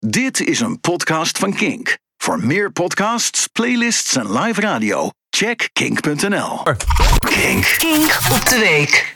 Dit is een podcast van Kink. Voor meer podcasts, playlists en live radio, check kink.nl. Kink. Kink op de week.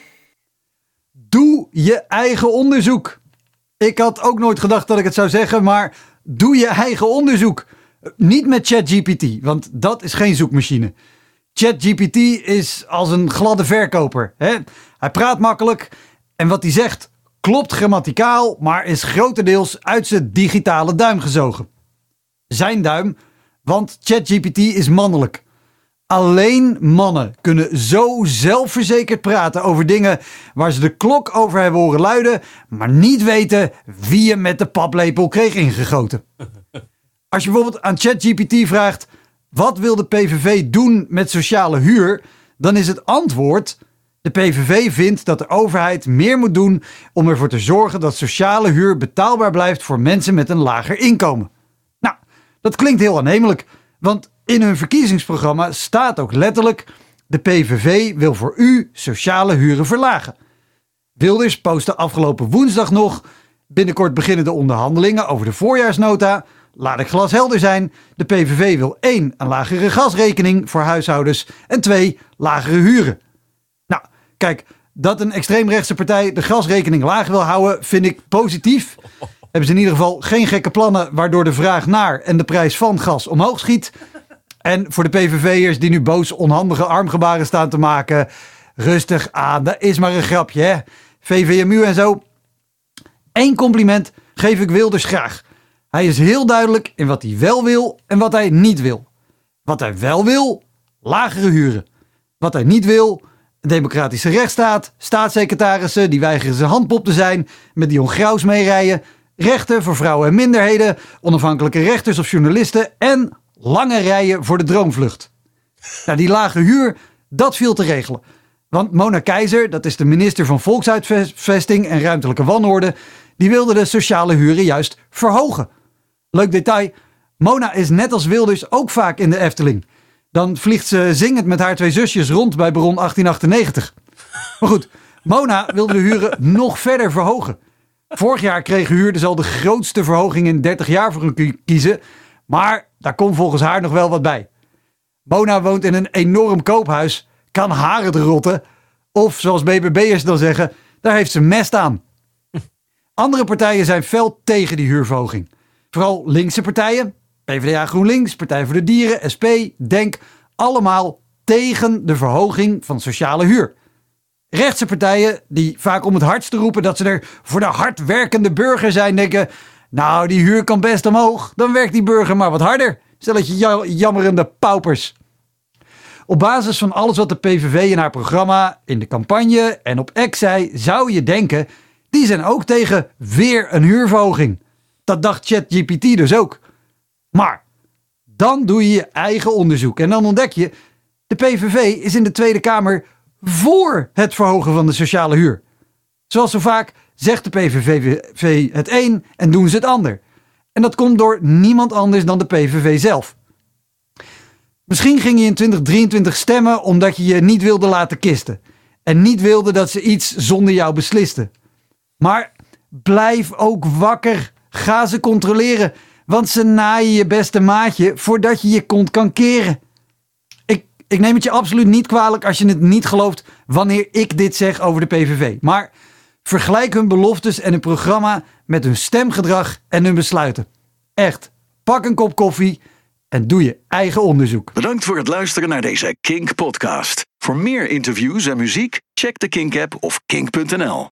Doe je eigen onderzoek. Ik had ook nooit gedacht dat ik het zou zeggen, maar doe je eigen onderzoek. Niet met ChatGPT, want dat is geen zoekmachine. ChatGPT is als een gladde verkoper. Hè? Hij praat makkelijk en wat hij zegt klopt grammaticaal, maar is grotendeels uit zijn digitale duim gezogen. Zijn duim, want ChatGPT is mannelijk. Alleen mannen kunnen zo zelfverzekerd praten over dingen waar ze de klok over hebben horen luiden, maar niet weten wie hem met de paplepel kreeg ingegoten. Als je bijvoorbeeld aan ChatGPT vraagt, wat wil de PVV doen met sociale huur? Dan is het antwoord, de PVV vindt dat de overheid meer moet doen om ervoor te zorgen dat sociale huur betaalbaar blijft voor mensen met een lager inkomen. Nou, dat klinkt heel aannemelijk, want in hun verkiezingsprogramma staat ook letterlijk, de PVV wil voor u sociale huren verlagen. Wilders postte afgelopen woensdag nog, binnenkort beginnen de onderhandelingen over de voorjaarsnota. Laat ik glashelder zijn, de PVV wil 1, een lagere gasrekening voor huishoudens en 2, lagere huren. Nou, kijk, dat een extreemrechtse partij de gasrekening laag wil houden, vind ik positief. Hebben ze in ieder geval geen gekke plannen waardoor de vraag naar en de prijs van gas omhoog schiet. En voor de PVV'ers die nu boos onhandige armgebaren staan te maken, rustig aan, dat is maar een grapje, hè. VVMU en zo. 1 compliment geef ik Wilders graag. Hij is heel duidelijk in wat hij wel wil en wat hij niet wil. Wat hij wel wil, lagere huren. Wat hij niet wil, een democratische rechtsstaat, staatssecretarissen die weigeren zijn handpop te zijn, met Dion Graus meerijden, rechten voor vrouwen en minderheden, onafhankelijke rechters of journalisten en lange rijen voor de droomvlucht. Nou, die lage huur, dat viel te regelen. Want Mona Keizer, dat is de minister van Volkshuisvesting en Ruimtelijke Wanorde, die wilde de sociale huren juist verhogen. Leuk detail, Mona is net als Wilders ook vaak in de Efteling. Dan vliegt ze zingend met haar 2 zusjes rond bij Baron 1898. Maar goed, Mona wilde de huren nog verder verhogen. Vorig jaar kregen huurders al de grootste verhoging in 30 jaar voor hun kiezen. Maar daar komt volgens haar nog wel wat bij. Mona woont in een enorm koophuis, kan haar het rotten. Of zoals BBB'ers dan zeggen, daar heeft ze mest aan. Andere partijen zijn fel tegen die huurverhoging. Vooral linkse partijen, PvdA GroenLinks, Partij voor de Dieren, SP, DENK, allemaal tegen de verhoging van sociale huur. Rechtse partijen, die vaak om het hardst te roepen dat ze er voor de hardwerkende burger zijn, denken, nou die huur kan best omhoog, dan werkt die burger maar wat harder. Stelletje jammerende paupers. Op basis van alles wat de PVV in haar programma, in de campagne en op X zei, zou je denken, die zijn ook tegen weer een huurverhoging. Dat dacht ChatGPT dus ook. Maar dan doe je je eigen onderzoek en dan ontdek je, de PVV is in de Tweede Kamer voor het verhogen van de sociale huur. Zoals zo vaak zegt de PVV het een en doen ze het ander. En dat komt door niemand anders dan de PVV zelf. Misschien ging je in 2023 stemmen omdat je je niet wilde laten kisten. En niet wilde dat ze iets zonder jou beslisten. Maar blijf ook wakker. Ga ze controleren. Want ze naaien je beste maatje voordat je je kont kan keren. Ik neem het je absoluut niet kwalijk als je het niet gelooft wanneer ik dit zeg over de PVV. Maar vergelijk hun beloftes en hun programma met hun stemgedrag en hun besluiten. Echt, pak een kop koffie en doe je eigen onderzoek. Bedankt voor het luisteren naar deze Kink podcast. Voor meer interviews en muziek, check de Kink app of kink.nl.